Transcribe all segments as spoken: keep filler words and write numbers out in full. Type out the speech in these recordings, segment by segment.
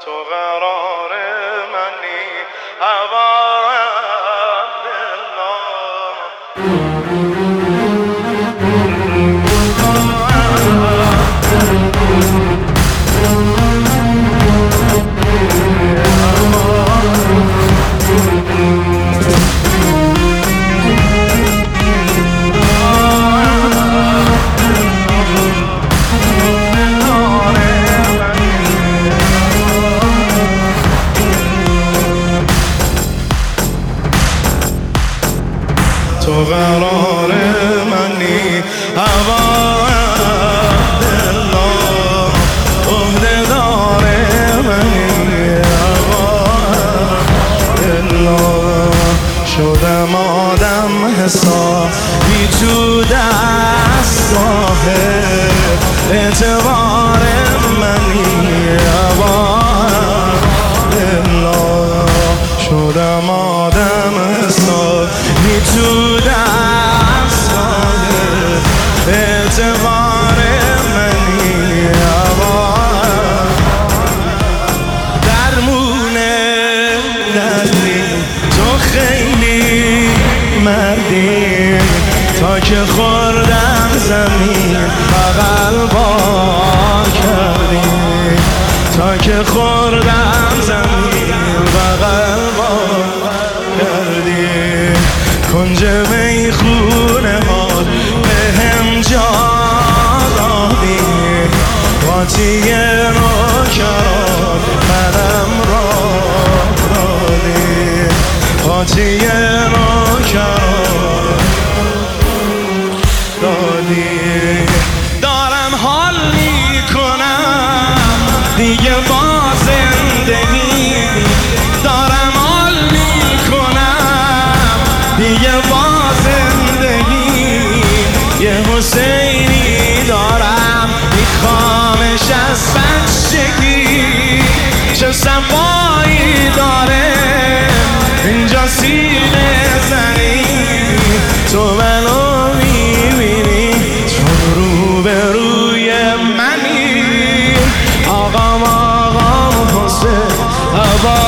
تو قرار منی هوا تو قرار منی هوا دلا عهده دار منی هوا دلا شدم آدم حسابی تو دستگاه اعتبار منی هوا دلا شدم آدم حسابی تو دستگاه اعتبار منی هوا درمونه دردی تو خیلی مردی تا که خوردم زمین بغل بار کردی تا که خوردم زمین بغل بار کردی کنج میخونه ها به هم جا دادی قاطی نوکران منم را دادی قاطی نوکران دادی دارم حال میکنم دیگه با زندگی دارم حال میکنم دیگه با زندگی یه حسینی دارم میخوامش از بچگی چه صفایی داره اینجا سینه زنی تو منو میبینی چون رو به روی منی آقام آقام حسین هوا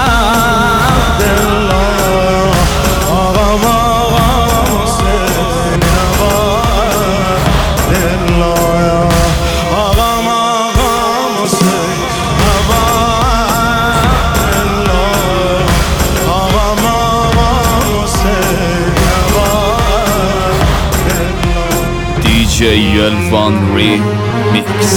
عبدالله آقام آقام حسین هوا عبدالله آقام آقام حسین هوا عبدالله آقام آقام حسین هوا عبدالله دی جی الوان ریمیکس.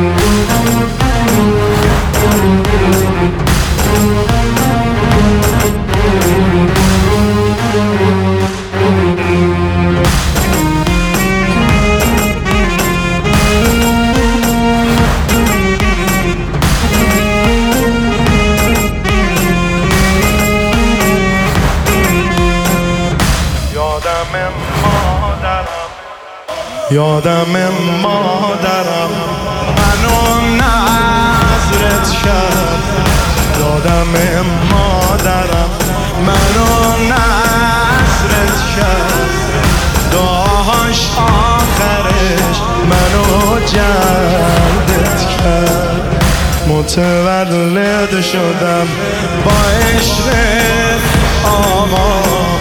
یادم مادرم یادم مادرم منو نظرت کرد یادم مادرم منو نظرت کرد دعاهاش آخرش منو جلدت کرد متولد شدم با عشق آقا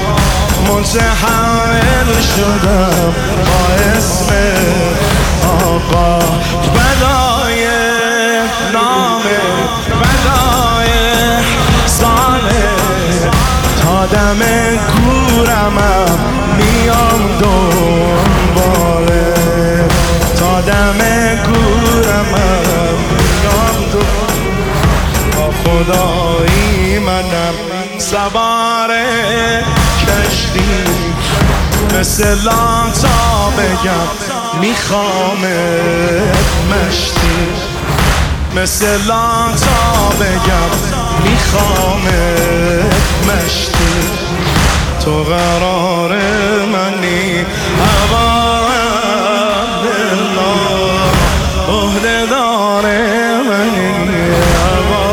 متحول شدم با اسم آقا بدای نام بدای ساله تا دم گورمم میام دنباله تا دم گورمم میام دنباله با خدایی منم سوار کشتی مثل لاتا بگم میخوامت مشتی مثل لاتا بگم میخوامت مشتی تو قرار منی هوا عبدالله عهده دار منی هوا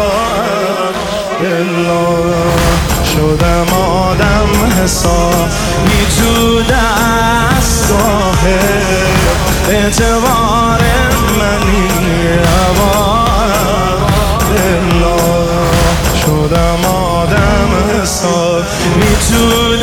عبدالله شدم آدم حسابی تو دستگاه اعتبار منی هوا عبدالله میتونی